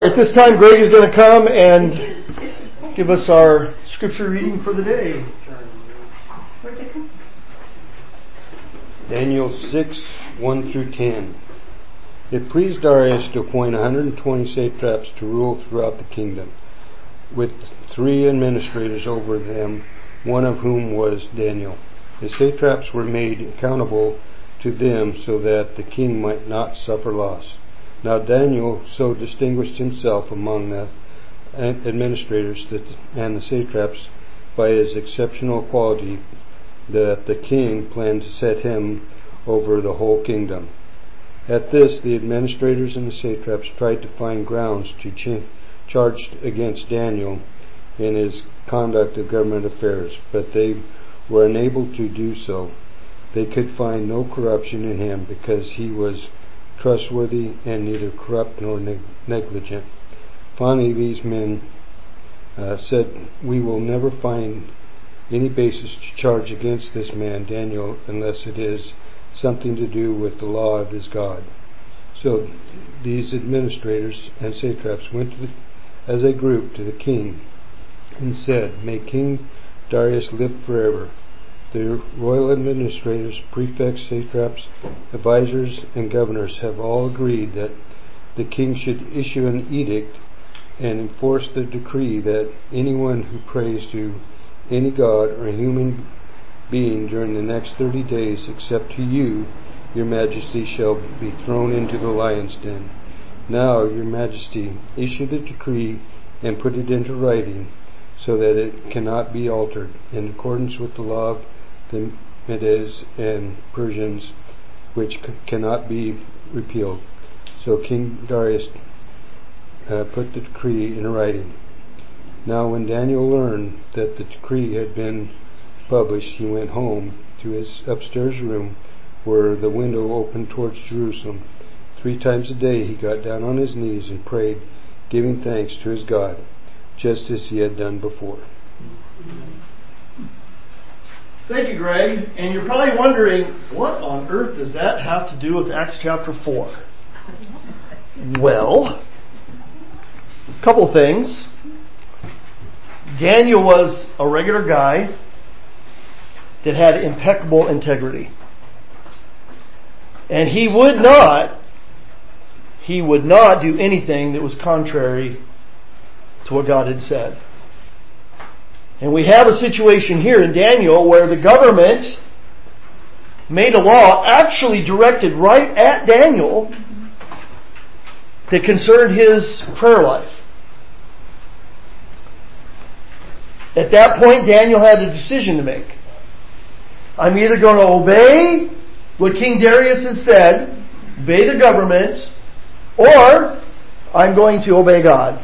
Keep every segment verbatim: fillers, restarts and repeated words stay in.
At this time, Greg is going to come and give us our scripture reading for the day. Daniel six, one through ten. It pleased Darius to appoint one hundred twenty satraps to rule throughout the kingdom, with three administrators over them, one of whom was Daniel. The satraps were made accountable to them so that the king might not suffer loss. Now Daniel so distinguished himself among the administrators and the satraps by his exceptional quality that the king planned to set him over the whole kingdom. At this, the administrators and the satraps tried to find grounds to ch- charge against Daniel in his conduct of government affairs, but they were unable to do so. They could find no corruption in him because he was trustworthy and neither corrupt nor neg- negligent. Finally, these men uh, said, "We will never find any basis to charge against this man Daniel unless it is something to do with the law of his God." So these administrators and satraps went to the, as a group to the king and said, "May King Darius live forever." The royal administrators, prefects, satraps, advisors, and governors have all agreed that the king should issue an edict and enforce the decree that anyone who prays to any god or human being during the next thirty days except to you, your majesty, shall be thrown into the lion's den. Now, your majesty, issue the decree and put it into writing so that it cannot be altered in accordance with the law of the Medes and Persians, which c- cannot be repealed. So King Darius uh, put the decree in writing. Now when Daniel learned that the decree had been published, he went home to his upstairs room where the window opened towards Jerusalem. Three times a day he got down on his knees and prayed, giving thanks to his God, just as he had done before. Thank you, Greg. And you're probably wondering, what on earth does that have to do with Acts chapter four? Well, a couple things. Daniel was a regular guy that had impeccable integrity. And he would not, he would not do anything that was contrary to what God had said. And we have a situation here in Daniel where the government made a law actually directed right at Daniel that concerned his prayer life. At that point, Daniel had a decision to make. I'm either going to obey what King Darius has said, obey the government, or I'm going to obey God.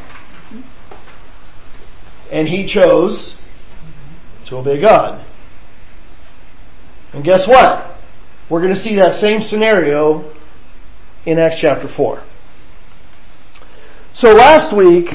And he chose to obey God. And guess what? We're going to see that same scenario in Acts chapter four. So last week,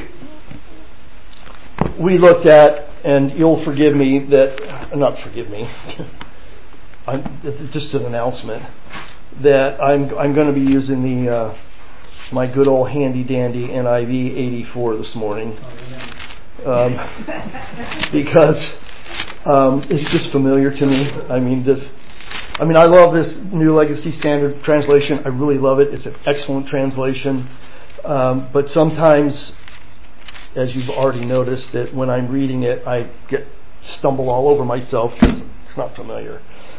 we looked at, and you'll forgive me that, not forgive me, I'm, it's just an announcement, that I'm I'm going to be using the uh, my good old handy dandy N I V eighty-four this morning. Um, because um, it's just familiar to me. I mean, this. I mean, I love this New Legacy Standard Translation. I really love it. It's an excellent translation. Um, but sometimes, as you've already noticed, that when I'm reading it, I get stumble all over myself because it's not familiar.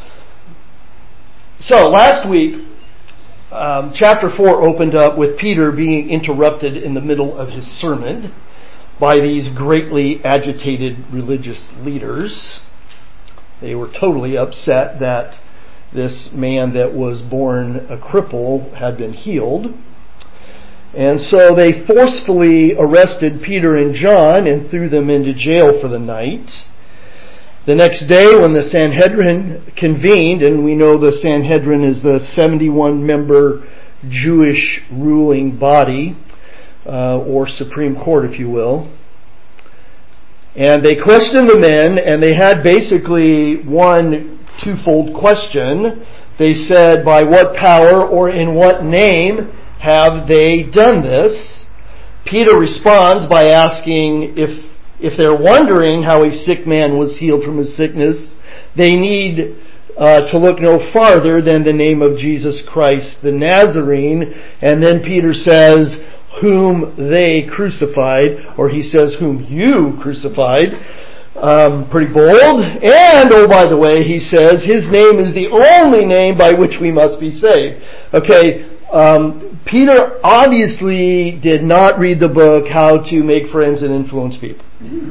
So last week, um, chapter four opened up with Peter being interrupted in the middle of his sermon by these greatly agitated religious leaders. They were totally upset that this man that was born a cripple had been healed. And so they forcefully arrested Peter and John and threw them into jail for the night. The next day when the Sanhedrin convened, and we know the Sanhedrin is the seventy-one member Jewish ruling body, Uh, or Supreme Court, if you will. And they questioned the men, and they had basically one twofold question. They said, by what power or in what name have they done this? Peter responds by asking if, if they're wondering how a sick man was healed from his sickness, they need uh, to look no farther than the name of Jesus Christ the Nazarene. And then Peter says, whom they crucified, or he says, whom you crucified. Um, pretty bold. And, oh, by the way, he says, his name is the only name by which we must be saved. Okay, um, Peter obviously did not read the book, How to Make Friends and Influence People.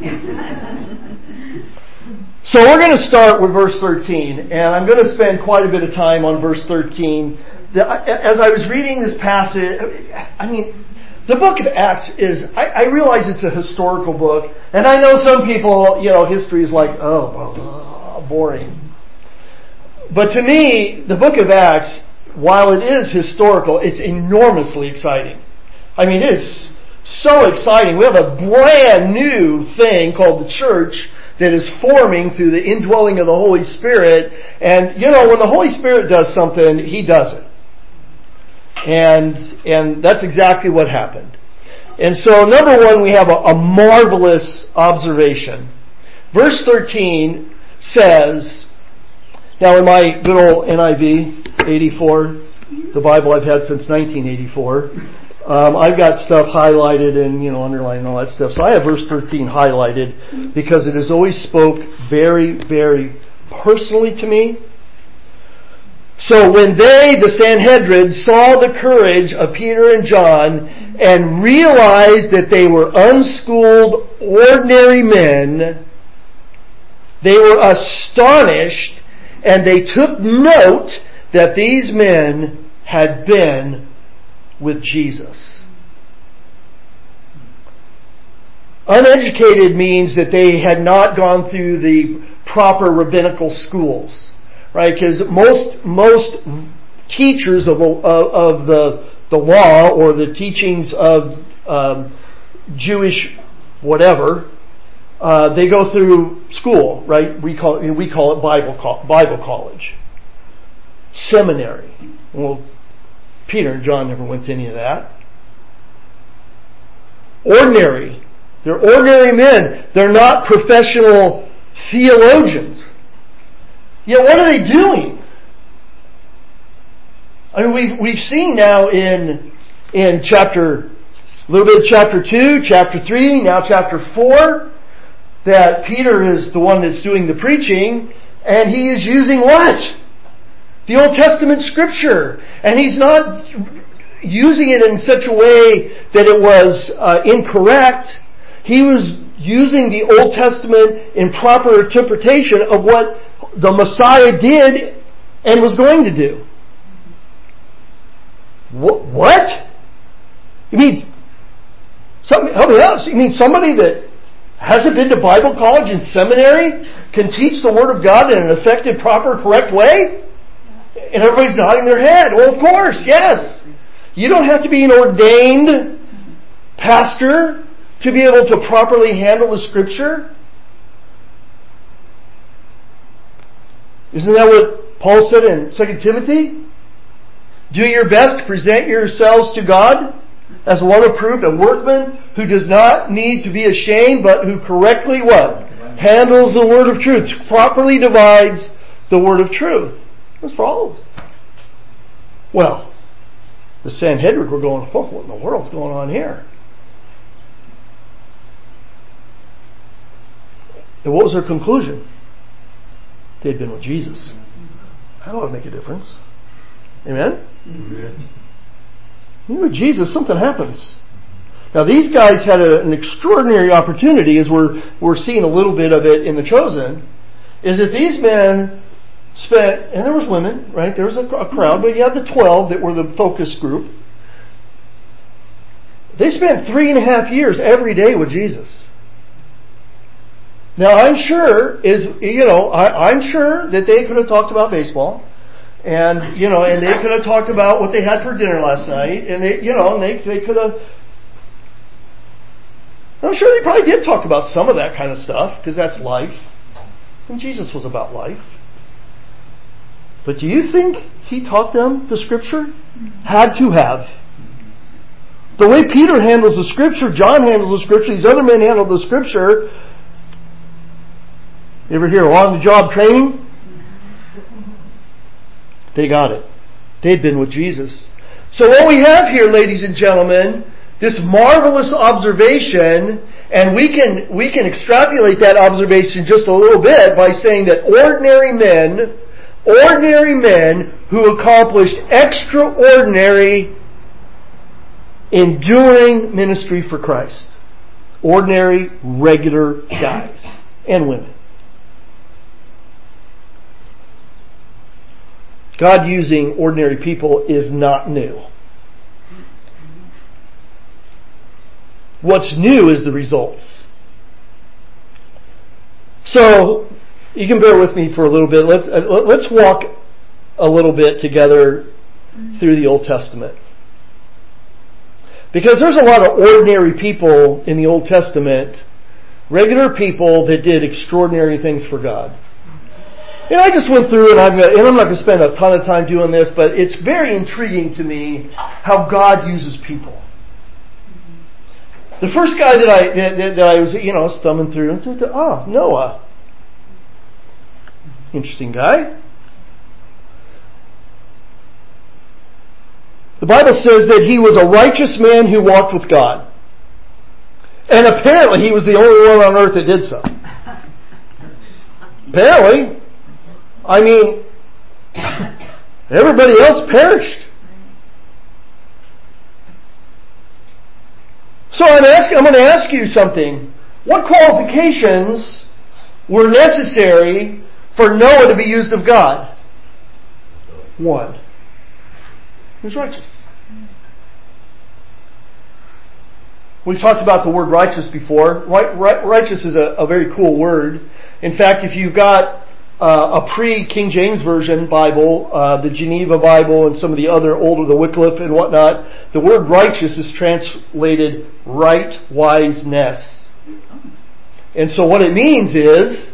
So we're going to start with verse thirteen, and I'm going to spend quite a bit of time on verse thirteen. As I was reading this passage, I mean, the book of Acts is, I, I realize it's a historical book, and I know some people, you know, history is like, oh, boring. But to me, the book of Acts, while it is historical, it's enormously exciting. I mean, it's so exciting. We have a brand new thing called the church that is forming through the indwelling of the Holy Spirit. And, you know, when the Holy Spirit does something, He does it. And and that's exactly what happened. And so, number one, we have a, a marvelous observation. Verse thirteen says, now in my good old N I V, eighty-four, the Bible I've had since nineteen eighty-four, um, I've got stuff highlighted and, you know, underlined and all that stuff. So I have verse thirteen highlighted because it has always spoke very, very personally to me. So when they, the Sanhedrin, saw the courage of Peter and John and realized that they were unschooled, ordinary men, they were astonished, and they took note that these men had been with Jesus. Uneducated means that they had not gone through the proper rabbinical schools. Right, because most most teachers of of, of the the law or the teachings of um, Jewish whatever, uh, they go through school. Right, we call we call it Bible Bible college, seminary. Well, Peter and John never went to any of that. Ordinary, they're ordinary men. They're not professional theologians. Yet what are they doing? I mean, we've, we've seen now in, in chapter, a little bit of chapter two, chapter three, now chapter four, that Peter is the one that's doing the preaching, and he is using what? The Old Testament scripture. And he's not using it in such a way that it was uh, incorrect. He was using the Old Testament in proper interpretation of what the Messiah did and was going to do. What? You mean, somebody, help me out. You mean somebody that hasn't been to Bible college and seminary can teach the Word of God in an effective, proper, correct way? And everybody's nodding their head. Well, of course, yes. You don't have to be an ordained pastor to be able to properly handle the Scripture. Isn't that what Paul said in Second Timothy? Do your best to present yourselves to God as one approved, a workman who does not need to be ashamed, but who correctly what? Handles the word of truth, properly divides the word of truth. That's for all of us. Well, the Sanhedrin were going, oh, what in the world's going on here? And what was their conclusion? They'd been with Jesus. That ought to make a difference. Amen? Amen. You know, with Jesus, something happens. Now, these guys had a, an extraordinary opportunity, as we're we're seeing a little bit of it in The Chosen, is that these men spent, and there was women, right? There was a, a crowd, but you had the twelve that were the focus group. They spent three and a half years every day with Jesus. Now, I'm sure is you know I, I'm sure that they could have talked about baseball, and you know, and they could have talked about what they had for dinner last night, and they you know, and they they could have. I'm sure they probably did talk about some of that kind of stuff because that's life, and Jesus was about life. But do you think he taught them the Scripture? Had to have. The way Peter handles the Scripture, John handles the Scripture, these other men handle the Scripture. You ever hear on-the-job training? They got it. They'd been with Jesus. So what we have here, ladies and gentlemen, this marvelous observation, and we can we can extrapolate that observation just a little bit by saying that ordinary men, ordinary men who accomplished extraordinary, enduring ministry for Christ. Ordinary, regular guys and women. God using ordinary people is not new. What's new is the results. So, you can bear with me for a little bit. Let's, let's walk a little bit together through the Old Testament. Because there's a lot of ordinary people in the Old Testament, regular people that did extraordinary things for God. And I just went through, and I'm, gonna, and I'm not going to spend a ton of time doing this, but it's very intriguing to me how God uses people. The first guy that I that, that I was, you know, thumbing through, ah, Noah. Interesting guy. The Bible says that he was a righteous man who walked with God. And apparently he was the only one on earth that did so. Apparently. I mean, everybody else perished. So I'm asking, I'm going to ask you something. What qualifications were necessary for Noah to be used of God? One. He was righteous. We've talked about the word righteous before. Right, right, righteous is a, a very cool word. In fact, if you've got Uh, a pre-King James Version Bible, uh, the Geneva Bible, and some of the other older, the Wycliffe and whatnot, the word righteous is translated right wiseness. And so what it means is,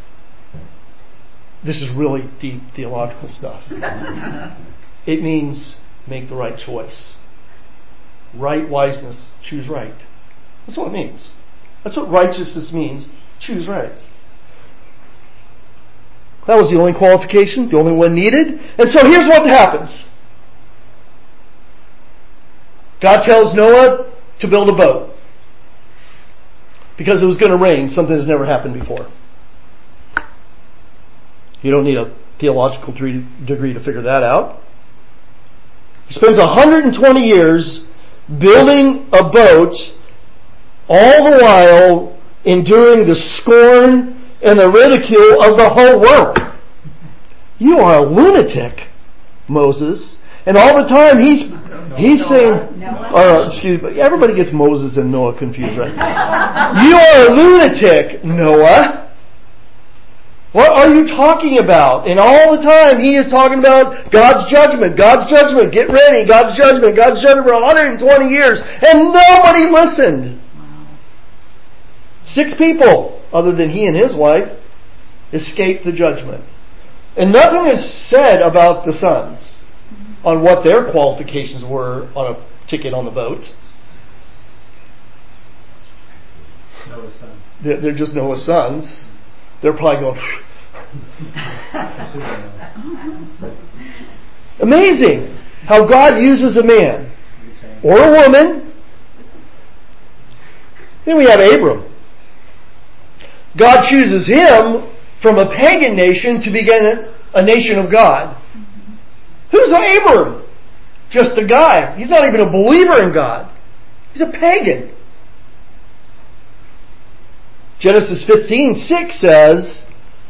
this is really deep theological stuff. It means make the right choice. Right wiseness, choose right. That's what it means. That's what righteousness means, choose right. That was the only qualification, the only one needed. And so here's what happens. God tells Noah to build a boat. Because it was going to rain, something that's never happened before. You don't need a theological degree to figure that out. He spends one hundred twenty years building a boat, all the while enduring the scorn and the ridicule of the whole world. You are a lunatic, Moses. And all the time he's he's Noah, saying, Noah. Or, excuse me, everybody gets Moses and Noah confused, right? You are a lunatic, Noah. What are you talking about? And all the time he is talking about God's judgment, God's judgment, get ready, God's judgment, God's judgment for one hundred twenty years. And nobody listened. Six people, other than he and his wife, escaped the judgment. And nothing is said about the sons on what their qualifications were on a ticket on the boat. Noah's sons. They're, they're just Noah's sons. They're probably going... Amazing how God uses a man or a woman. Then we have Abram. God chooses him from a pagan nation to begin a nation of God. Who's Abram? Just a guy. He's not even a believer in God. He's a pagan. Genesis fifteen six says,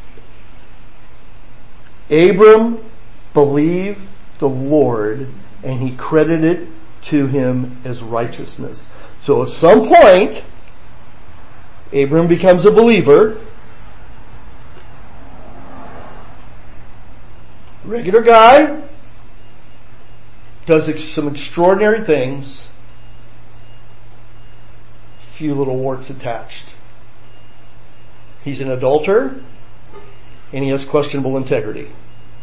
Abram believed the Lord and he credited it to him as righteousness. So at some point, Abram becomes a believer. Regular guy. Does some extraordinary things. Few little warts attached. He's an adulterer. And he has questionable integrity.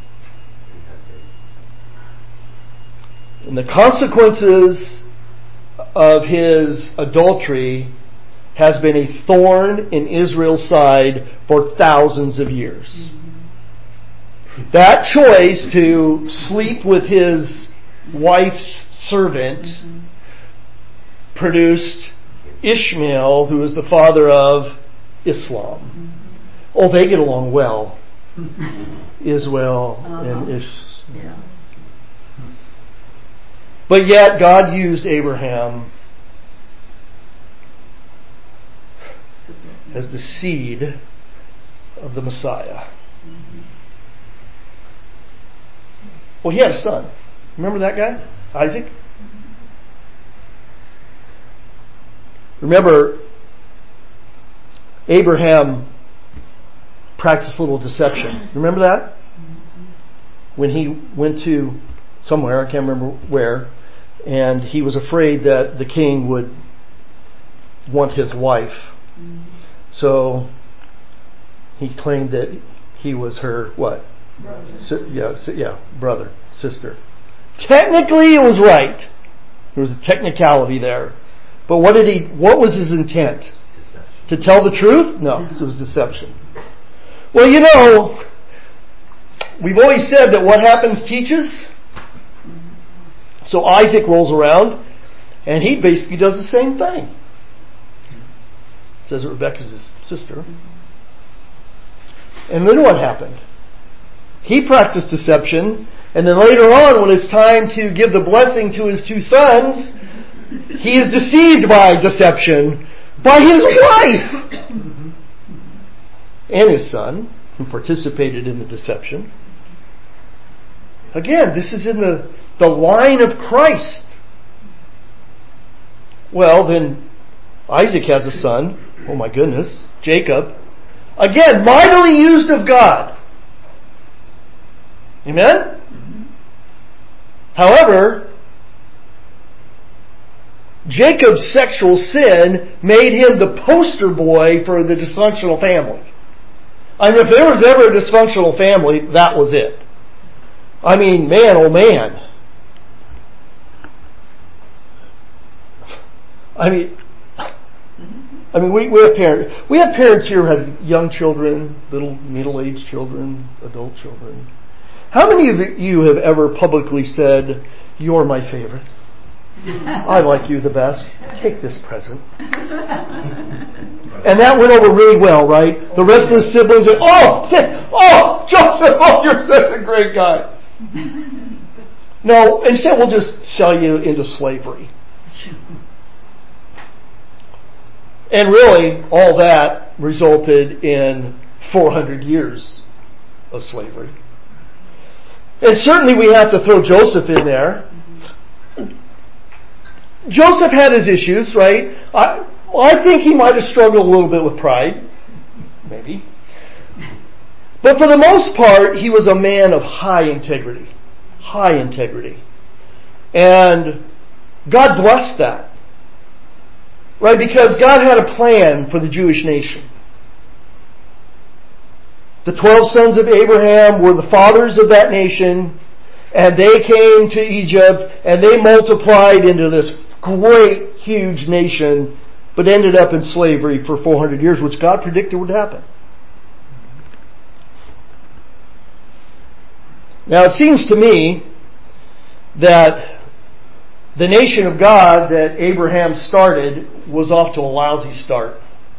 And the consequences of his adultery has been a thorn in Israel's side for thousands of years. That choice to sleep with his wife's servant produced Ishmael, who is the father of Islam. Oh, they get along well. Israel uh-huh. and Ish. Yeah. But yet God used Abraham as the seed of the Messiah. Well, he had a son. Remember that guy? Isaac? Remember, Abraham practiced a little deception. Remember that? When he went to somewhere, I can't remember where, and he was afraid that the king would want his wife. So he claimed that he was her, what? Brother. Si- yeah, si- yeah, brother, sister. Technically it was right. There was a technicality there. But what did he, what was his intent? Deception. To tell the truth? No, it was deception. Well, you know, we've always said that what happens teaches. So Isaac rolls around, and he basically does the same thing. Says that Rebecca's his sister. And then what happened? He practiced deception, and then later on, when it's time to give the blessing to his two sons, he is deceived by deception by his wife and his son, who participated in the deception. Again, this is in the, the line of Christ. Well, then Isaac has a son. Oh my goodness. Jacob. Again, mightily used of God. Amen? However, Jacob's sexual sin made him the poster boy for the dysfunctional family. I mean, if there was ever a dysfunctional family, that was it. I mean, man, oh man. I mean, I mean, we, we have parents. We have parents here who have young children, little middle-aged children, adult children. How many of you have ever publicly said, "You're my favorite. I like you the best. Take this present." And that went over really well, right? The rest of the siblings are, "Oh, oh, Joseph, oh, you're such a great guy." No, instead we'll just sell you into slavery. And really, all that resulted in four hundred years of slavery. And certainly we have to throw Joseph in there. Joseph had his issues, right? I, I think he might have struggled a little bit with pride. Maybe. But for the most part, he was a man of high integrity. High integrity. And God blessed that. Right? Because God had a plan for the Jewish nation. The twelve sons of Abraham were the fathers of that nation, and they came to Egypt, and they multiplied into this great, huge nation, but ended up in slavery for four hundred years, which God predicted would happen. Now, it seems to me that the nation of God that Abraham started was off to a lousy start.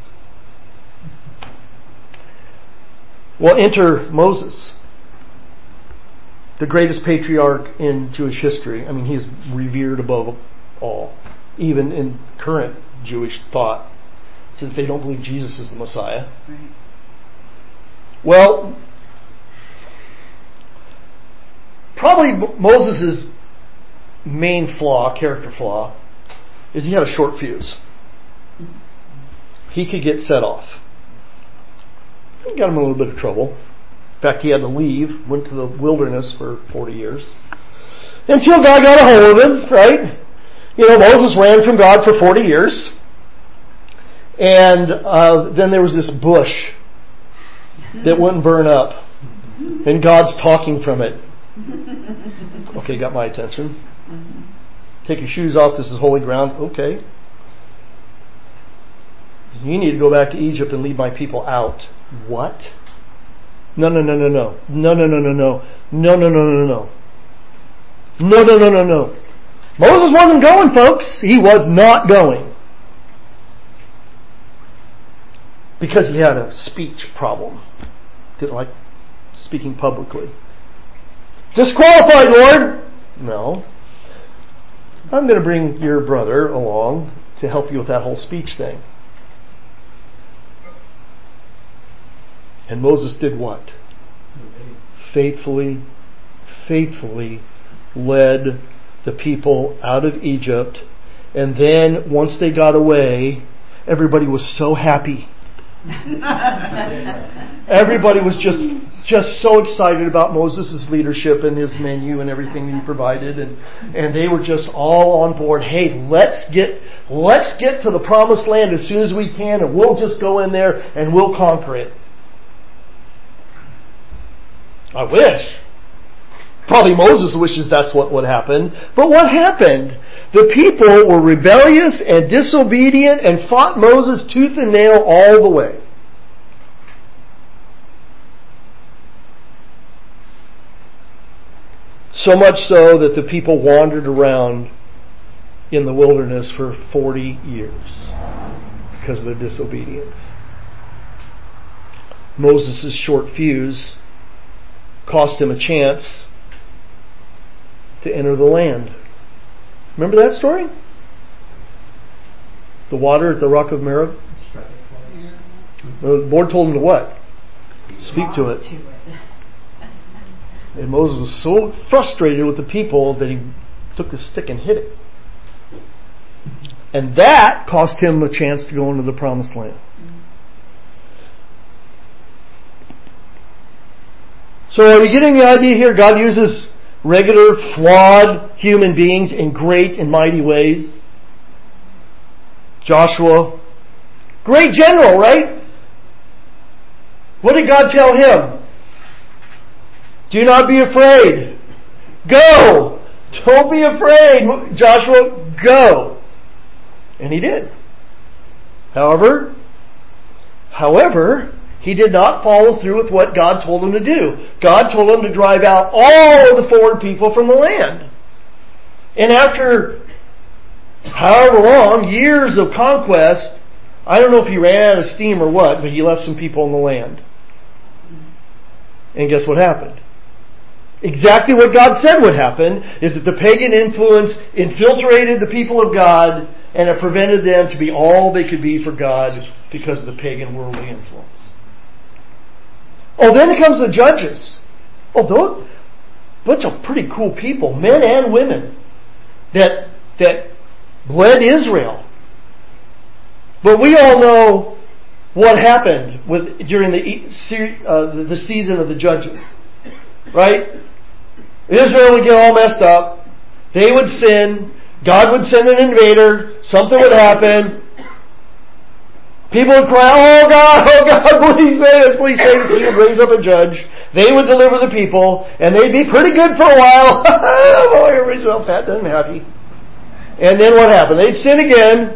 Well, enter Moses, the greatest patriarch in Jewish history. I mean, he is revered above all, even in current Jewish thought, since they don't believe Jesus is the Messiah. Right. Well, probably Moses' main flaw, character flaw, is he had a short fuse. He could get set off. It got him in a little bit of trouble. In fact, he had to leave, went to the wilderness for forty years. Until God got a hold of him, right? You know, Moses ran from God for forty years. And uh, then there was this bush that wouldn't burn up. And God's talking from it. Okay, got my attention. Take your shoes off. This is holy ground. Okay. You need to go back to Egypt and lead my people out. What? No, no, no, no, no. No, no, no, no, no. No, no, no, no, no. No, no, no, no, no. Moses wasn't going, folks. He was not going. Because he had a speech problem. Didn't like speaking publicly. Disqualified, Lord! No. I'm going to bring your brother along to help you with that whole speech thing. And Moses did what? Faithfully, faithfully led the people out of Egypt. And then, once they got away, everybody was so happy. Everybody was just just so excited about Moses' leadership and his menu and everything that he provided, and and they were just all on board. Hey, let's get let's get to the promised land as soon as we can, and we'll just go in there and we'll conquer it. I wish. Probably Moses wishes that's what would happen. But what happened? The people were rebellious and disobedient and fought Moses tooth and nail all the way. So much so that the people wandered around in the wilderness for forty years because of their disobedience. Moses' short fuse cost him a chance to enter the land. Remember that story? The water at the rock of Meribah? The Lord told him to what? Speak to it. And Moses was so frustrated with the people that he took the stick and hit it. And that cost him a chance to go into the promised land. So are we getting the idea here? God uses regular, flawed human beings in great and mighty ways. Joshua, great general, right? What did God tell him? Do not be afraid. Go. Don't be afraid. Joshua, go. And he did. However, however, he did not follow through with what God told him to do. God told him to drive out all of the foreign people from the land. And after however long, years of conquest, I don't know if he ran out of steam or what, but he left some people in the land. And guess what happened? Exactly what God said would happen is that the pagan influence infiltrated the people of God, and it prevented them to be all they could be for God because of the pagan worldly influence. Oh, then comes the judges. Oh, those bunch of pretty cool people, men and women, that that led Israel. But we all know what happened with during the uh, the season of the judges, right? Israel would get all messed up. They would sin. God would send an invader. Something would happen. People would cry, "Oh God, oh God, please save us, please save us." He would raise up a judge. They would deliver the people, and they'd be pretty good for a while. Oh, everybody's well fat and happy. And then what happened? They'd sin again.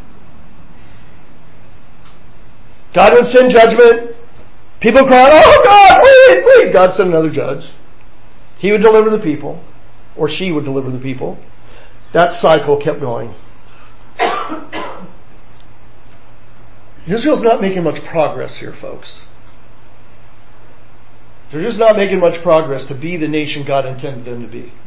God would send judgment. People cried, "Oh God, please, please." God sent another judge. He would deliver the people, or she would deliver the people. That cycle kept going. Israel's not making much progress here, folks. They're just not making much progress to be the nation God intended them to be.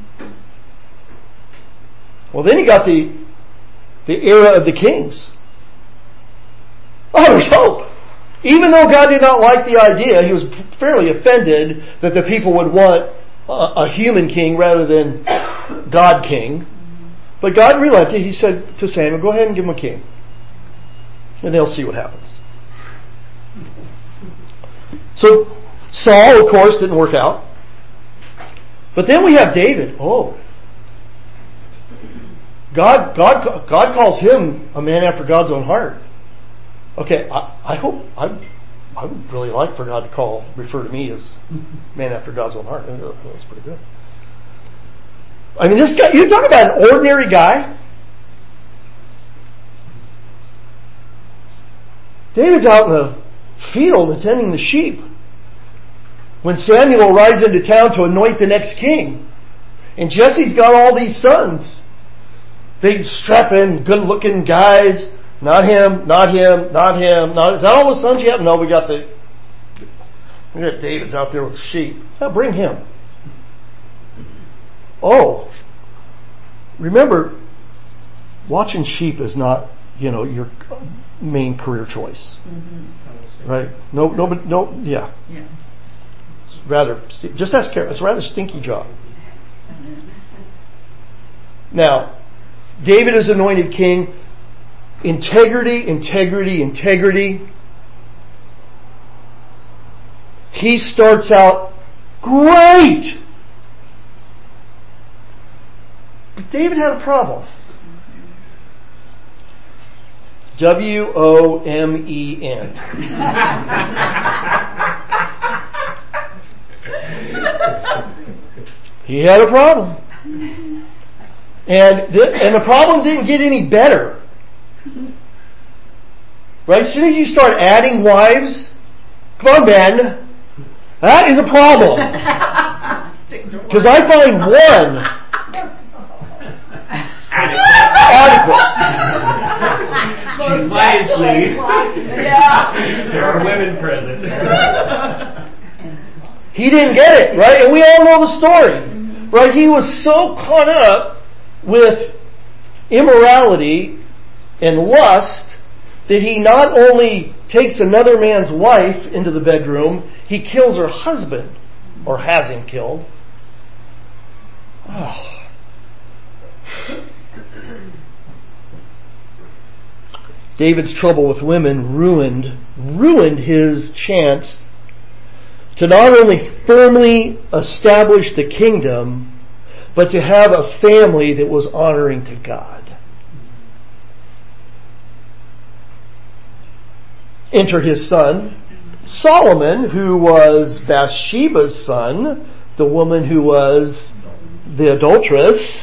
Well, then you got the the era of the kings. Oh, there's hope. Even though God did not like the idea, he was fairly offended that the people would want a, a human king rather than God king. But God relented. He said to Samuel, "Go ahead and give him a king. And they'll see what happens." So Saul, of course, didn't work out. But then we have David. Oh. God, God, God calls him a man after God's own heart. Okay, I, I hope I, I would really like for God to call, refer to me as man after God's own heart. That's pretty good. I mean, this guy, you talk about an ordinary guy. David's out in the field attending the sheep when Samuel rides into town to anoint the next king. And Jesse's got all these sons. Big, strapping, good-looking guys. Not him, not him, not him. Not, is that all the sons you have? No, we got the... We got David's out there with the sheep. Now bring him. Oh. Remember, watching sheep is not, you know, your main career choice. Mm-hmm. Right? No, no, no, yeah. Yeah. It's rather, just ask Karen, it's a rather stinky job. Now, David is anointed king. Integrity, integrity, integrity. He starts out great. But David had a problem. W O M E N. He had a problem. And the, and the problem didn't get any better. Right? As soon as you start adding wives, come on, men. That is a problem. Because I find one adequate. Choose wisely. There are women present. He didn't get it, right? And we all know the story. Right? He was so caught up with immorality and lust that he not only takes another man's wife into the bedroom, he kills her husband, or has him killed. Oh. David's trouble with women ruined ruined his chance to not only firmly establish the kingdom, but to have a family that was honoring to God. Enter his son, Solomon, who was Bathsheba's son, the woman who was the adulteress.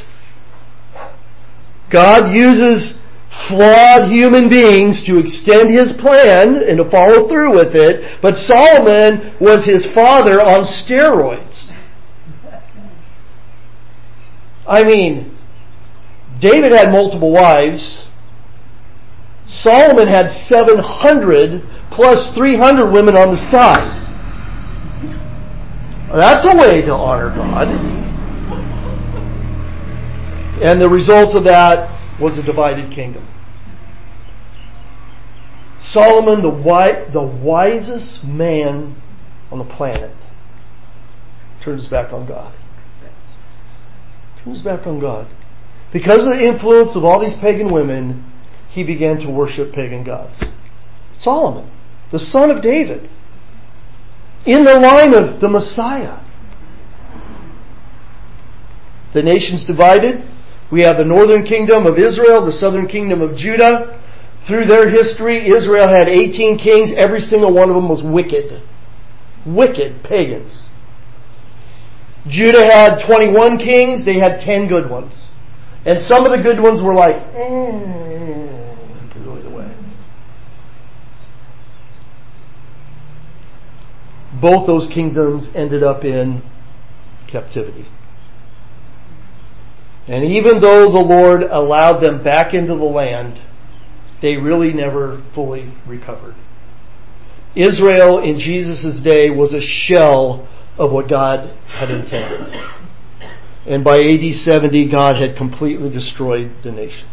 God uses flawed human beings to extend his plan and to follow through with it, but Solomon was his father on steroids. I mean, David had multiple wives. Solomon had seven hundred plus three hundred women on the side. That's a way to honor God. And the result of that was a divided kingdom. Solomon, the wi- the wisest man on the planet, turns his back on God. Turns his back on God. Because of the influence of all these pagan women, he began to worship pagan gods. Solomon, the son of David, in the line of the Messiah. The nation's divided. We have the northern kingdom of Israel, the southern kingdom of Judah. Through their history, Israel had eighteen kings. Every single one of them was wicked. Wicked pagans. Judah had twenty-one kings. They had ten good ones. And some of the good ones were like, eh, could go either way. Both those kingdoms ended up in captivity. And even though the Lord allowed them back into the land, they really never fully recovered. Israel in Jesus' day was a shell of what God had intended. And by A D seventy, God had completely destroyed the nation.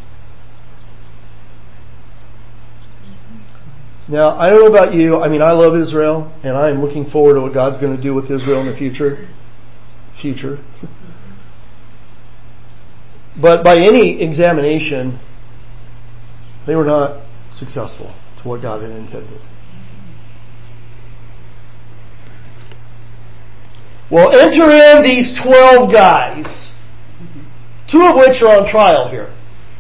Now, I don't know about you. I mean, I love Israel, and I am looking forward to what God's going to do with Israel in the future. Future. But by any examination, they were not successful to what God had intended. Well, enter in these twelve guys, two of which are on trial here.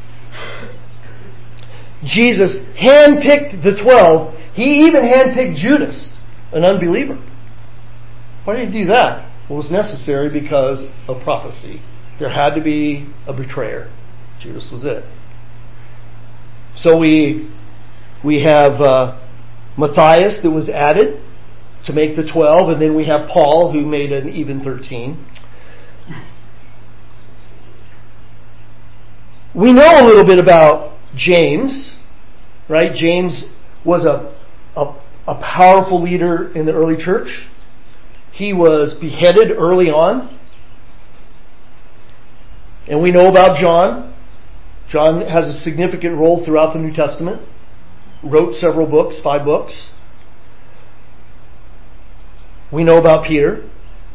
Jesus handpicked the twelve. He even handpicked Judas, an unbeliever. Why did he do that? Well, it was necessary because of prophecy. There had to be a betrayer. Judas was it. So we we have uh, Matthias that was added to make the twelve, and then we have Paul who made an even thirteen. We know a little bit about James, right? James was a, a, a powerful leader in the early church. He was beheaded early on. And we know about John. John has a significant role throughout the New Testament. Wrote several books, five books. We know about Peter.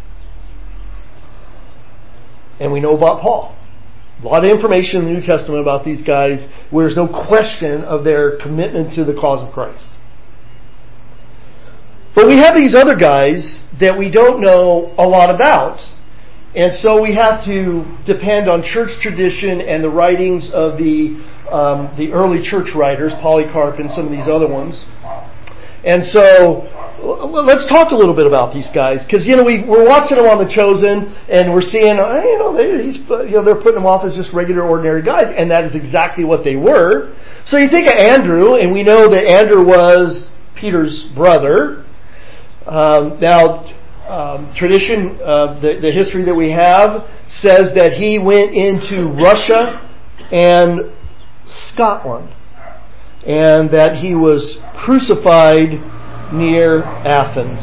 And we know about Paul. A lot of information in the New Testament about these guys where there's no question of their commitment to the cause of Christ. But we have these other guys that we don't know a lot about. And so we have to depend on church tradition and the writings of the um, the early church writers, Polycarp and some of these other ones. And so let's talk a little bit about these guys, because you know we we're watching them on The Chosen, and we're seeing you know they he's, you know they're putting them off as just regular ordinary guys, and that is exactly what they were. So you think of Andrew, and we know that Andrew was Peter's brother. Um, now. Um, tradition, uh, the, the history that we have says that he went into Russia and Scotland, and that he was crucified near Athens.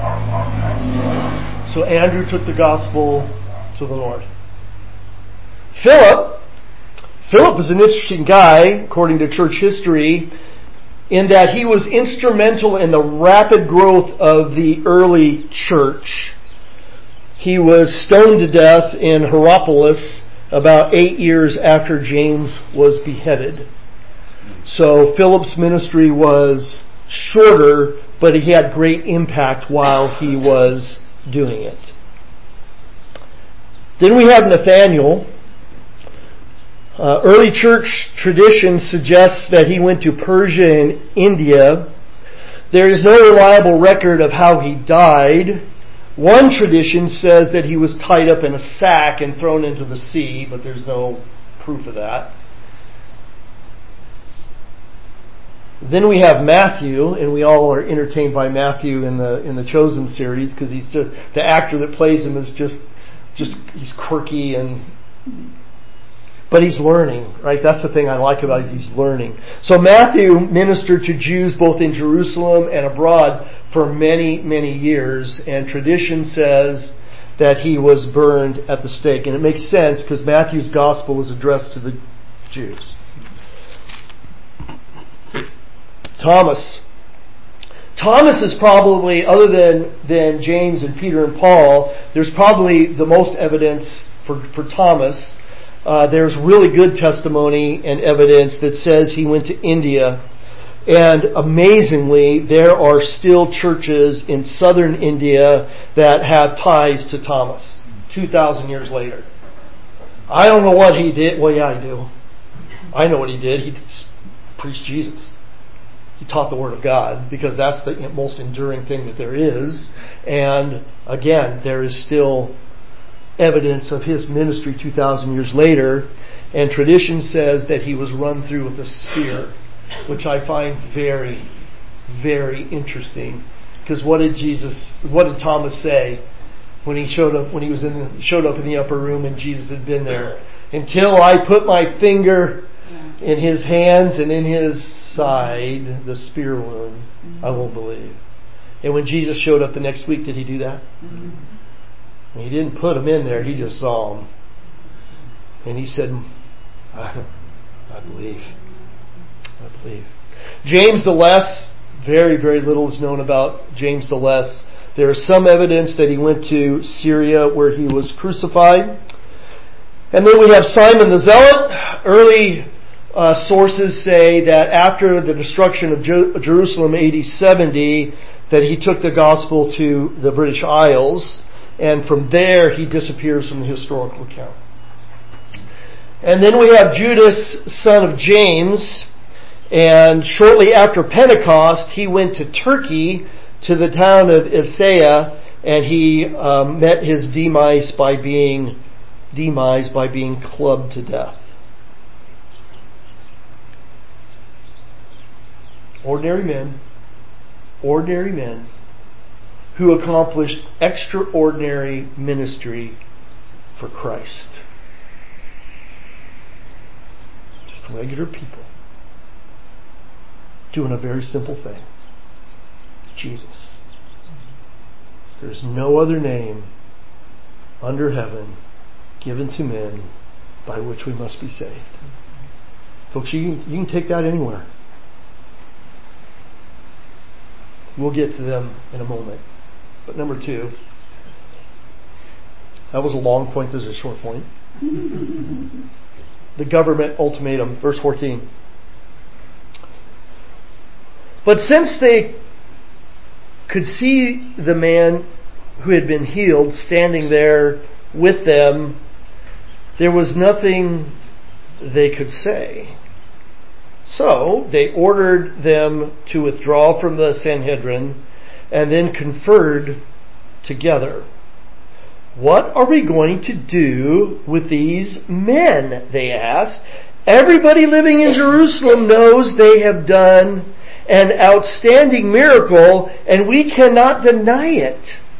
So Andrew took the gospel to the Lord. Philip, Philip is an interesting guy, according to church history, in that he was instrumental in the rapid growth of the early church. He was stoned to death in Hierapolis about eight years after James was beheaded. So Philip's ministry was shorter, but he had great impact while he was doing it. Then we have Nathaniel. Uh, early church tradition suggests that he went to Persia and India. There is no reliable record of how he died. One tradition says that he was tied up in a sack and thrown into the sea, but there's no proof of that. Then we have Matthew, and we all are entertained by Matthew in the in the Chosen series, because he's just the actor that plays him is just just he's quirky and. But he's learning, right? That's the thing I like about it, is he's learning. So Matthew ministered to Jews both in Jerusalem and abroad for many, many years. And tradition says that he was burned at the stake. And it makes sense because Matthew's gospel was addressed to the Jews. Thomas. Thomas is probably, other than, than James and Peter and Paul, there's probably the most evidence for, for Thomas. Uh, there's really good testimony and evidence that says he went to India. And amazingly, there are still churches in southern India that have ties to Thomas, two thousand years later. I don't know what he did. Well, yeah, I do. I know what he did. He preached Jesus. He taught the Word of God, because that's the most enduring thing that there is. And again, there is still evidence of his ministry two thousand years later, and tradition says that he was run through with a spear, which I find very, very interesting. Because what did Jesus, what did Thomas say when he showed up? When he was in, the, showed up in the upper room and Jesus had been there, until I put my finger in his hands and in his side, the spear wound, I won't believe. And when Jesus showed up the next week, did he do that? He didn't put them in there, he just saw them. And he said, I, I believe. I believe. James the Less, very, very little is known about James the Less. There is some evidence that he went to Syria where he was crucified. And then we have Simon the Zealot. Early uh, sources say that after the destruction of Je- Jerusalem A D seventy, that he took the gospel to the British Isles. And from there, he disappears from the historical account. And then we have Judas, son of James. And shortly after Pentecost, he went to Turkey, to the town of Isaiah, and he um, met his demise by being demise by being clubbed to death. Ordinary men, ordinary men who accomplished extraordinary ministry for Christ. Just regular people doing a very simple thing. Jesus. There's no other name under heaven given to men by which we must be saved. Folks, you can, you can take that anywhere. We'll get to them in a moment. But number two, that was a long point, this is a short point. The government ultimatum, verse fourteen. But since they could see the man who had been healed standing there with them, there was nothing they could say. So they ordered them to withdraw from the Sanhedrin and then conferred together. What are we going to do with these men? They asked. Everybody living in Jerusalem knows they have done an outstanding miracle, and we cannot deny it.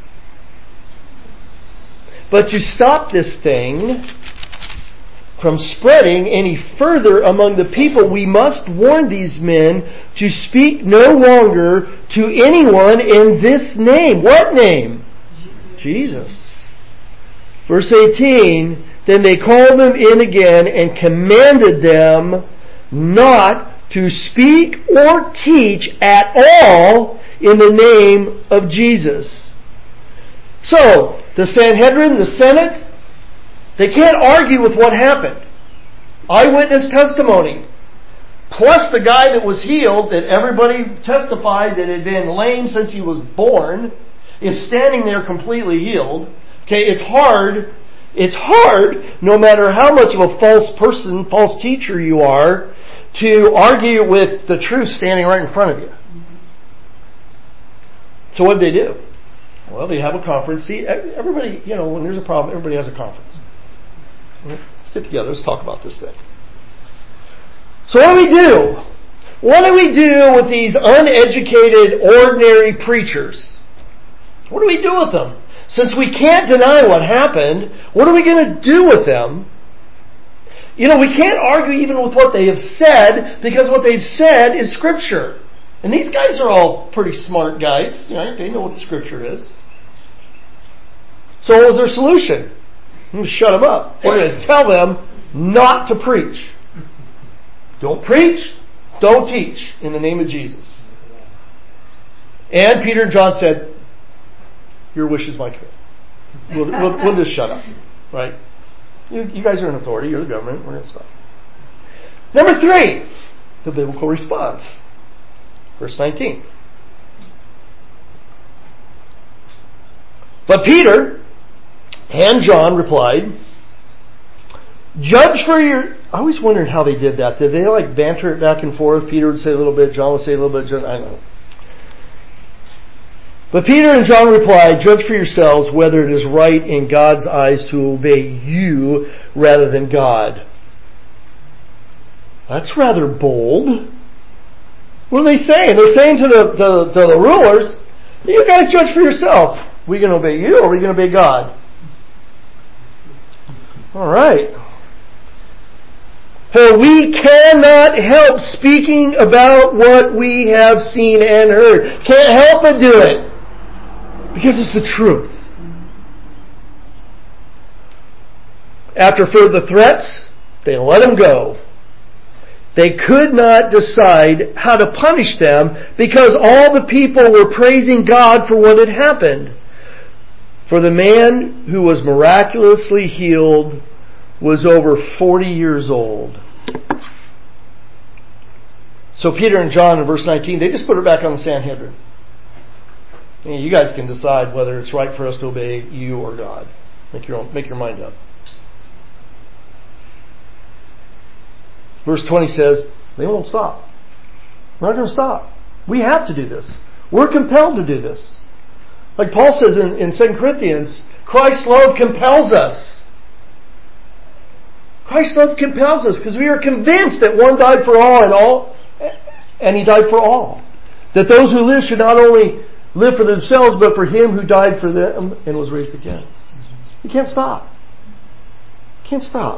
But to stop this thing from spreading any further among the people, we must warn these men to speak no longer to anyone in this name. What name? Jesus. Verse eighteen, then they called them in again and commanded them not to speak or teach at all in the name of Jesus. So, the Sanhedrin, the Senate, they can't argue with what happened. Eyewitness testimony. Plus the guy that was healed, that everybody testified that had been lame since he was born, is standing there completely healed. Okay, it's hard, it's hard, no matter how much of a false person, false teacher you are, to argue with the truth standing right in front of you. So what did they do? Well, they have a conference. See, everybody, you know, when there's a problem, everybody has a conference. Let's get together. Let's talk about this thing. So what do we do? What do we do with these uneducated, ordinary preachers? What do we do with them? Since we can't deny what happened, what are we going to do with them? You know, we can't argue even with what they have said, because what they've said is Scripture. And these guys are all pretty smart guys. You know, they know what the Scripture is. So what was their solution? Shut them up. We're going to tell them not to preach. Don't preach. Don't teach in the name of Jesus. And Peter and John said, your wish is my command. We'll, we'll, we'll just shut up. Right? You, you guys are in authority. You're the government. We're going to stop. Number three, the biblical response. Verse nineteen. But Peter and John replied, judge for your... I always wondered how they did that. Did they like banter it back and forth? Peter would say a little bit, John would say a little bit. John, I don't know. But Peter and John replied, judge for yourselves whether it is right in God's eyes to obey you rather than God. That's rather bold. What are they saying? They're saying to the, the, to the rulers, you guys judge for yourself. Are we going to obey you or are we going to obey God? All right. For we cannot help speaking about what we have seen and heard. Can't help but do it. Because it's the truth. After further threats, they let him go. They could not decide how to punish them because all the people were praising God for what had happened. For the man who was miraculously healed was over forty years old. So Peter and John in verse nineteen, they just put it back on the Sanhedrin. You guys can decide whether it's right for us to obey you or God. Make your own, make your mind up. Verse twenty says, they won't stop. We're not going to stop. We have to do this. We're compelled to do this. Like Paul says in, in Second Corinthians, Christ's love compels us. Christ's love compels us because we are convinced that one died for all and all, and He died for all. That those who live should not only live for themselves, but for Him who died for them and was raised again. You can't stop. You can't stop.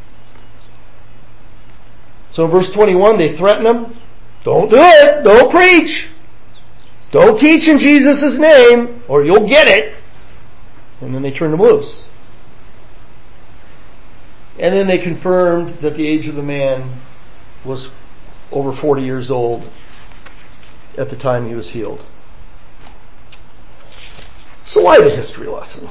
So in verse twenty-one, they threaten Him. Don't do it. Don't preach. Don't teach in Jesus' name, or you'll get it. And then they turned Him loose. And then they confirmed that the age of the man was over forty years old at the time he was healed. So why the history lesson?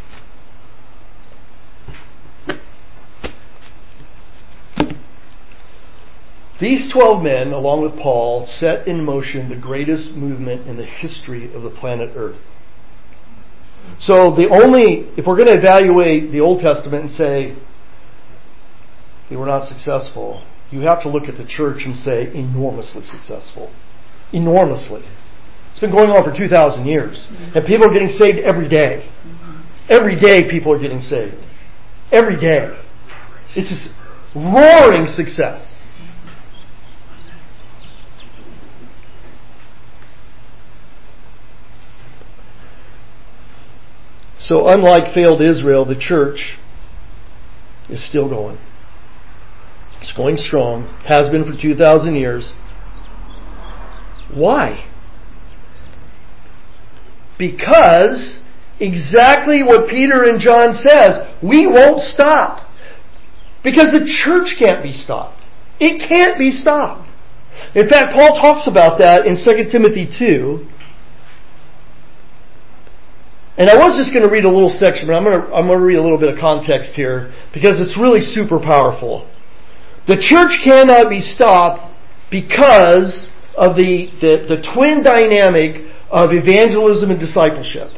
These twelve men, along with Paul, set in motion the greatest movement in the history of the planet Earth. So the only, if we're going to evaluate the Old Testament and say they were not successful, you have to look at the church and say enormously successful. Enormously. It's been going on for two thousand years. And people are getting saved every day. Every day people are getting saved. Every day. It's this roaring success. So unlike failed Israel, the church is still going. It's going strong. Has been for two thousand years. Why? Because exactly what Peter and John says, we won't stop. Because the church can't be stopped. It can't be stopped. In fact, Paul talks about that in Second Timothy two. And I was just going to read a little section, but I'm going to, I'm going to read a little bit of context here because it's really super powerful. The church cannot be stopped because of the, the, the twin dynamic of evangelism and discipleship.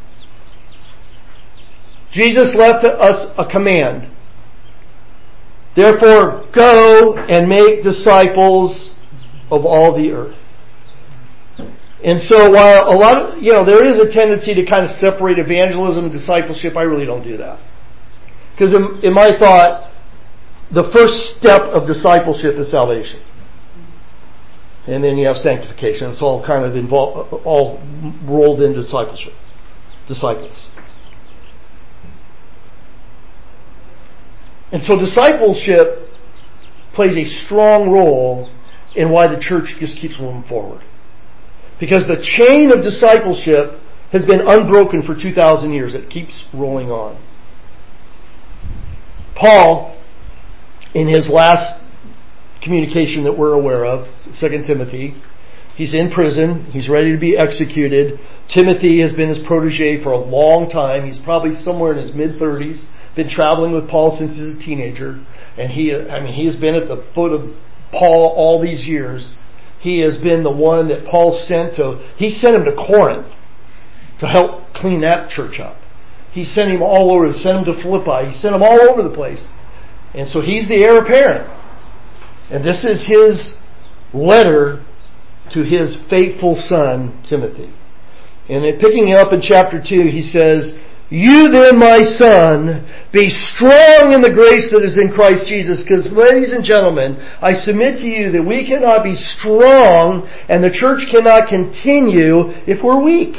Jesus left us a command. Therefore, go and make disciples of all the earth. And so while a lot of, you know, there is a tendency to kind of separate evangelism and discipleship, I really don't do that. Because in, in my thought, the first step of discipleship is salvation. And then you have sanctification. It's all kind of involved, all rolled into discipleship. Disciples. And so discipleship plays a strong role in why the church just keeps moving forward. Because the chain of discipleship has been unbroken for two thousand years. It keeps rolling on. Paul, in his last communication that we're aware of, Second Timothy, he's in prison. He's ready to be executed. Timothy has been his protege for a long time. He's probably somewhere in his mid-thirties. Been traveling with Paul since he was a teenager. And he, I mean, he has been at the foot of Paul all these years. He has been the one that Paul sent to, he sent him to Corinth to help clean that church up. He sent him all over, he sent him to Philippi, he sent him all over the place. And so he's the heir apparent. And this is his letter to his faithful son, Timothy. And in picking up in chapter two, he says, "You then, my son, be strong in the grace that is in Christ Jesus." Because, ladies and gentlemen, I submit to you that we cannot be strong and the church cannot continue if we're weak.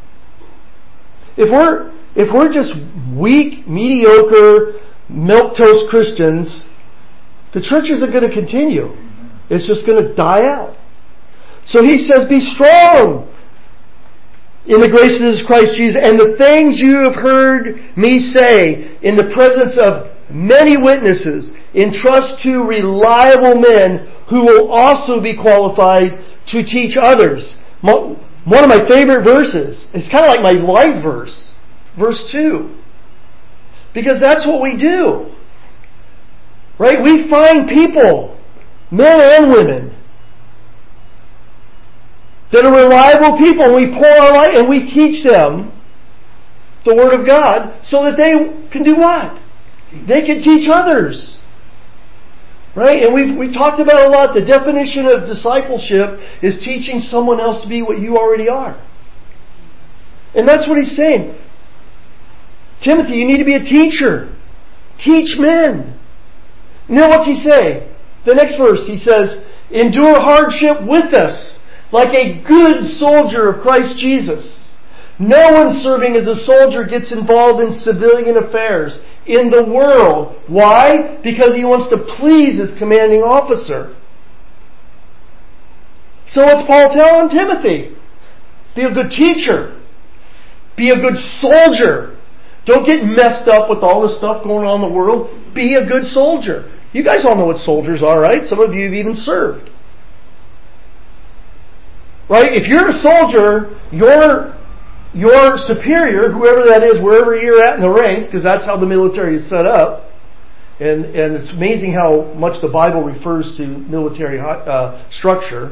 If we're, if we're just weak, mediocre, milquetoast Christians, the church isn't going to continue. It's just going to die out. So he says, be strong in the grace of Christ Jesus, and the things you have heard me say in the presence of many witnesses, entrust to reliable men who will also be qualified to teach others. One of my favorite verses, it's kind of like my life verse, verse two. Because that's what we do. Right? We find people, men and women, that are reliable people, and we pour our light and we teach them the Word of God so that they can do what? They can teach others. Right? And we've we talked about a lot. The definition of discipleship is teaching someone else to be what you already are. And that's what he's saying. Timothy, you need to be a teacher. Teach men. Now what's he say? The next verse, he says, endure hardship with us, like a good soldier of Christ Jesus. No one serving as a soldier gets involved in civilian affairs in the world. Why? Because he wants to please his commanding officer. So what's Paul telling Timothy? Be a good teacher. Be a good soldier. Don't get messed up with all this stuff going on in the world. Be a good soldier. You guys all know what soldiers are, right? Some of you have even served. Right? If you're a soldier, your, your superior, whoever that is, wherever you're at in the ranks, because that's how the military is set up, and, and it's amazing how much the Bible refers to military uh, structure,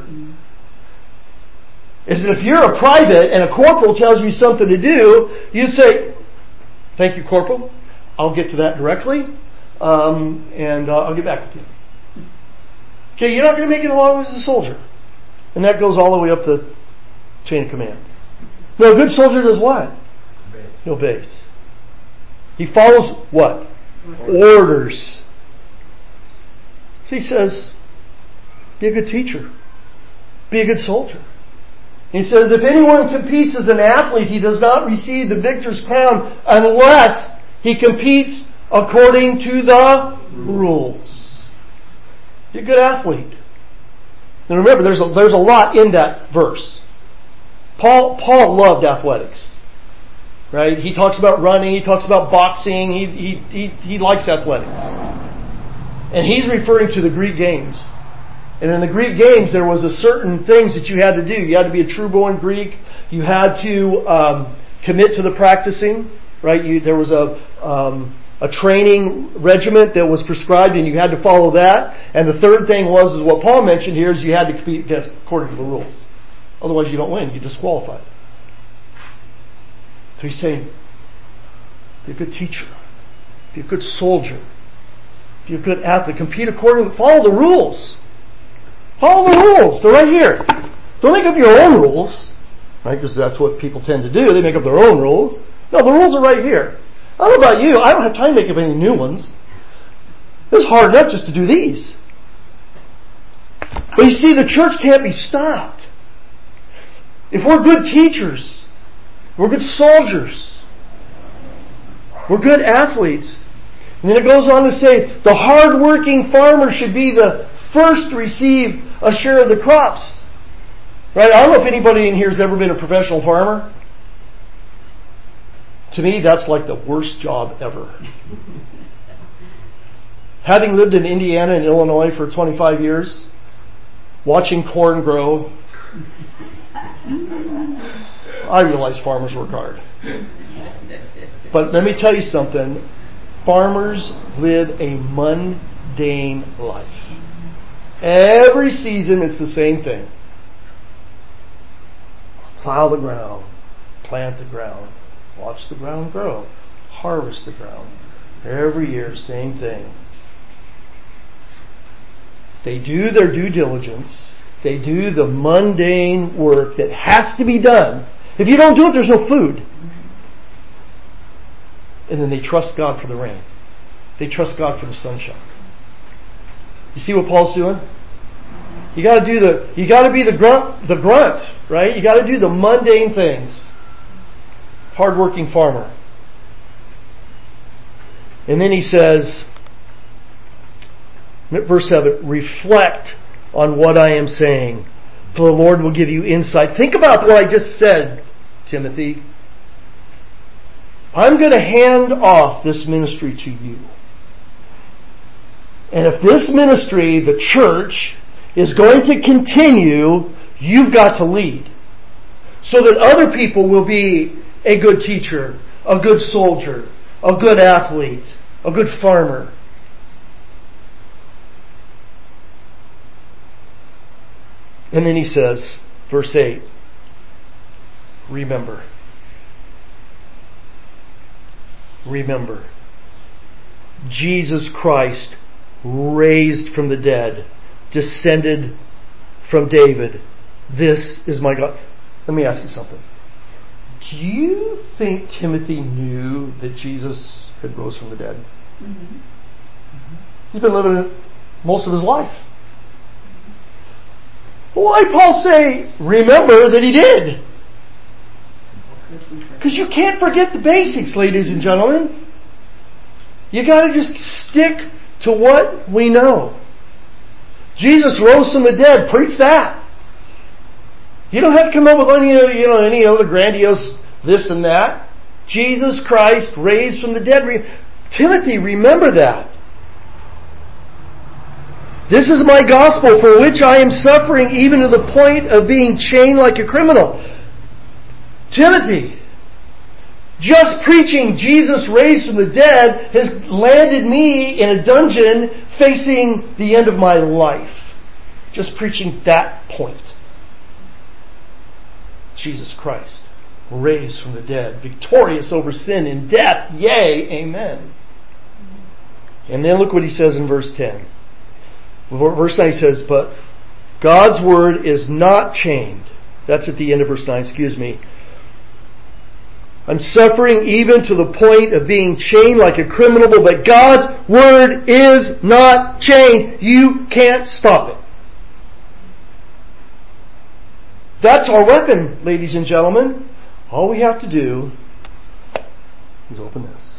is that if you're a private and a corporal tells you something to do, you say, thank you, corporal. I'll get to that directly. Um, and uh, I'll get back with you. Okay, you're not going to make it along as a soldier. And that goes all the way up the chain of command. Now, a good soldier does what? He obeys. He follows what? Orders. So he says, be a good teacher. Be a good soldier. He says, if anyone competes as an athlete, he does not receive the victor's crown unless he competes according to the rules. Be a good athlete. And remember, there's a, there's a lot in that verse. Paul Paul loved athletics. Right? He talks about running, he talks about boxing, he he he, he likes athletics. And he's referring to the Greek games. And in the Greek games, there was a certain things that you had to do. You had to be a true-born Greek. You had to um, commit to the practicing. Right? You, there was a um, a training regiment that was prescribed, and you had to follow that. And the third thing was, is what Paul mentioned here, is you had to compete against according to the rules. Otherwise, you don't win. You're disqualified. So he's saying, be a good teacher. Be a good soldier. Be a good athlete. Compete according to, follow the rules. Follow the rules. They're right here. Don't make up your own rules. Right? Because that's what people tend to do. They make up their own rules. No, the rules are right here. I don't know about you. I don't have time to make up any new ones. It's hard enough just to do these. But you see, the church can't be stopped. If we're good teachers, we're good soldiers, we're good athletes. And then it goes on to say, the hard-working farmer should be the first to receive a share of the crops. Right? I don't know if anybody in here has ever been a professional farmer. To me, that's like the worst job ever. Having lived in Indiana and Illinois for twenty-five years, watching corn grow, I realize farmers work hard. But let me tell you something. Farmers live a mundane life. Every season it's the same thing. Plow the ground, plant the ground, watch the ground grow, harvest the ground. Every year, same thing. They do their due diligence. They do the mundane work that has to be done. If you don't do it, there's no food. And then they trust God for the rain. They trust God for the sunshine. You see what Paul's doing? You got to do the. You got to be the grunt, the grunt, right? You got to do the mundane things. Hardworking farmer. And then he says, verse seven, reflect on what I am saying, for the Lord will give you insight. Think about what I just said, Timothy. I'm going to hand off this ministry to you. And if this ministry, the church, is going to continue, you've got to lead. So that other people will be a good teacher, a good soldier, a good athlete, a good farmer. And then he says, verse eight, remember. Remember. Jesus Christ, raised from the dead, descended from David. This is my God. Let me ask you something. Do you think Timothy knew that Jesus had rose from the dead? Mm-hmm. Mm-hmm. He's been living it most of his life. Why Paul say, remember that he did? Because you can't forget the basics, ladies and gentlemen. You got to just stick to what we know. Jesus rose from the dead. Preach that. You don't have to come up with any, you know, any other grandiose this and that. Jesus Christ raised from the dead. Timothy, remember that. This is my gospel, for which I am suffering even to the point of being chained like a criminal. Timothy, just preaching Jesus raised from the dead has landed me in a dungeon facing the end of my life. Just preaching that point. Jesus Christ, raised from the dead, victorious over sin and death. Yea, amen. And then look what he says in verse ten. Verse nine says, but God's word is not chained. That's at the end of verse nine, excuse me. I'm suffering even to the point of being chained like a criminal, but God's word is not chained. You can't stop it. That's our weapon, ladies and gentlemen. All we have to do is open this.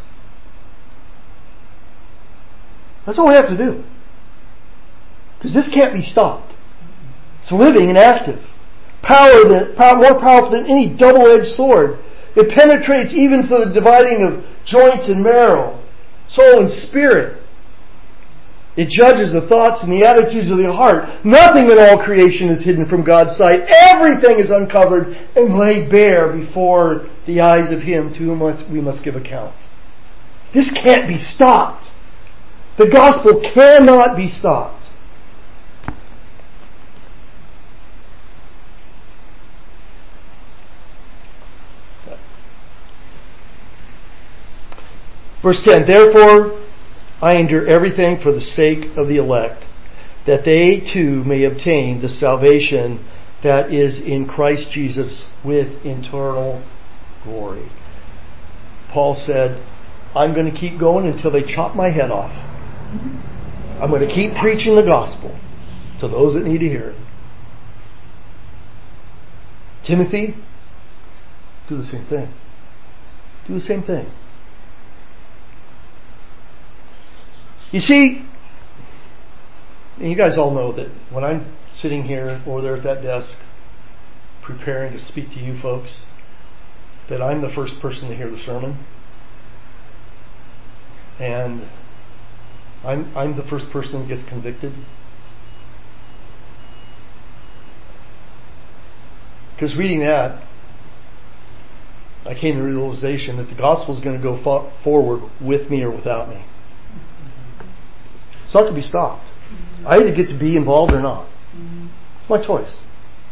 That's all we have to do. Because this can't be stopped. It's living and active. Power that, power, more powerful than any double-edged sword. It penetrates even to the dividing of joints and marrow, soul and spirit. It judges the thoughts and the attitudes of the heart. Nothing in all creation is hidden from God's sight. Everything is uncovered and laid bare before the eyes of Him to whom we must give account. This can't be stopped. The gospel cannot be stopped. Verse ten, therefore I endure everything for the sake of the elect, that they too may obtain the salvation that is in Christ Jesus with eternal glory. Paul said, I'm going to keep going until they chop my head off. I'm going to keep preaching the gospel to those that need to hear it. Timothy, do the same thing. Do the same thing. You see, and you guys all know that when I'm sitting here or there at that desk preparing to speak to you folks, that I'm the first person to hear the sermon. And I'm I'm the first person that gets convicted. Because reading that, I came to the realization that the gospel is going to go fo- forward with me or without me. It's not to be stopped. I either get to be involved or not. It's my choice.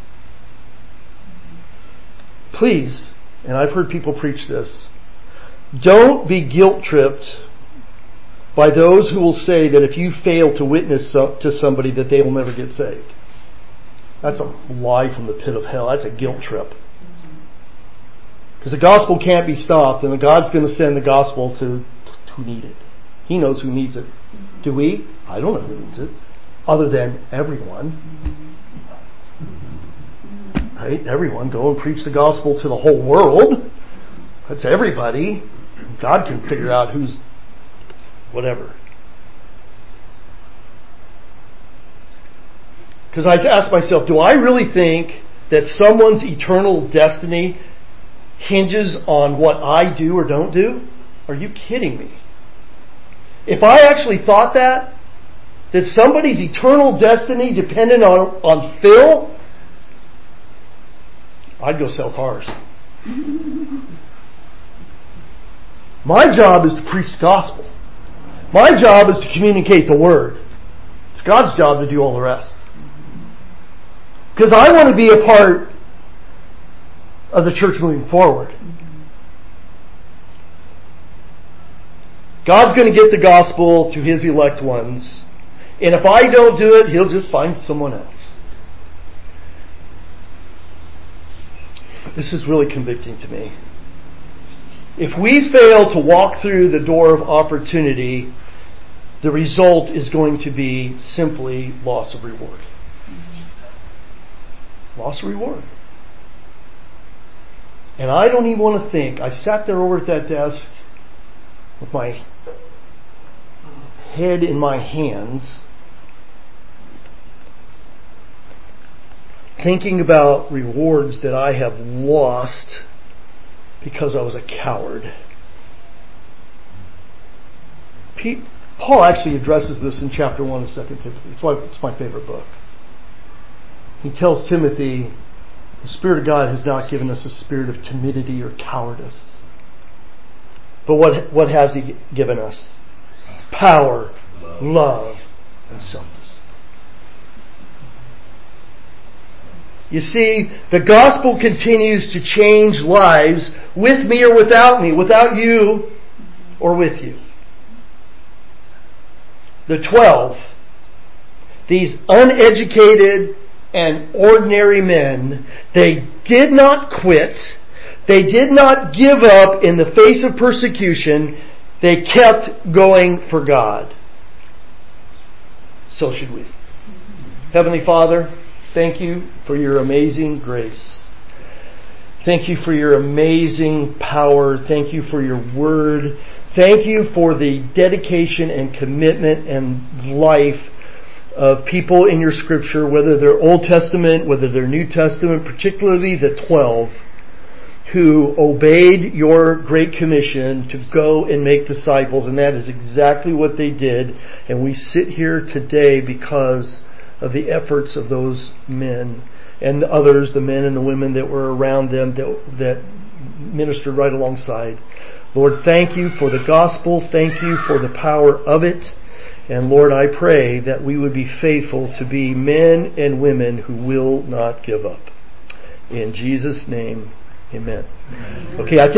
Please, and I've heard people preach this, don't be guilt-tripped by those who will say that if you fail to witness to somebody that they will never get saved. That's a lie from the pit of hell. That's a guilt trip. Because the gospel can't be stopped, and God's going to send the gospel to who need it. He knows who needs it. Do we? I don't know who needs it. Other than everyone. Right? Everyone. Go and preach the gospel to the whole world. That's everybody. God can figure out who's whatever. Because I ask myself, do I really think that someone's eternal destiny hinges on what I do or don't do? Are you kidding me? If I actually thought that, that somebody's eternal destiny depended on, on Phil, I'd go sell cars. My job is to preach the gospel. My job is to communicate the word. It's God's job to do all the rest. Because I want to be a part of the church moving forward. God's going to get the gospel to His elect ones. And if I don't do it, He'll just find someone else. This is really convicting to me. If we fail to walk through the door of opportunity, the result is going to be simply loss of reward. Loss of reward. And I don't even want to think. I sat there over at that desk with my head in my hands, thinking about rewards that I have lost because I was a coward. Pete, Paul actually addresses this in chapter one of Second Timothy. It's, why, it's my favorite book. He tells Timothy, the Spirit of God has not given us a spirit of timidity or cowardice. But what, what has He given us? Power, love, love and self-discipline. You see, the gospel continues to change lives with me or without me, without you or with you. The twelve, these uneducated and ordinary men, they did not quit. They did not give up in the face of persecution. They kept going for God. So should we. Heavenly Father, thank you for your amazing grace. Thank you for your amazing power. Thank you for your word. Thank you for the dedication and commitment and life of people in your scripture, whether they're Old Testament, whether they're New Testament, particularly the twelve, who obeyed your great commission to go and make disciples. And that is exactly what they did. And we sit here today because of the efforts of those men and the others, the men and the women that were around them that, that ministered right alongside. Lord, thank you for the gospel. Thank you for the power of it. And Lord, I pray that we would be faithful to be men and women who will not give up. In Jesus' name, amen. Okay, I think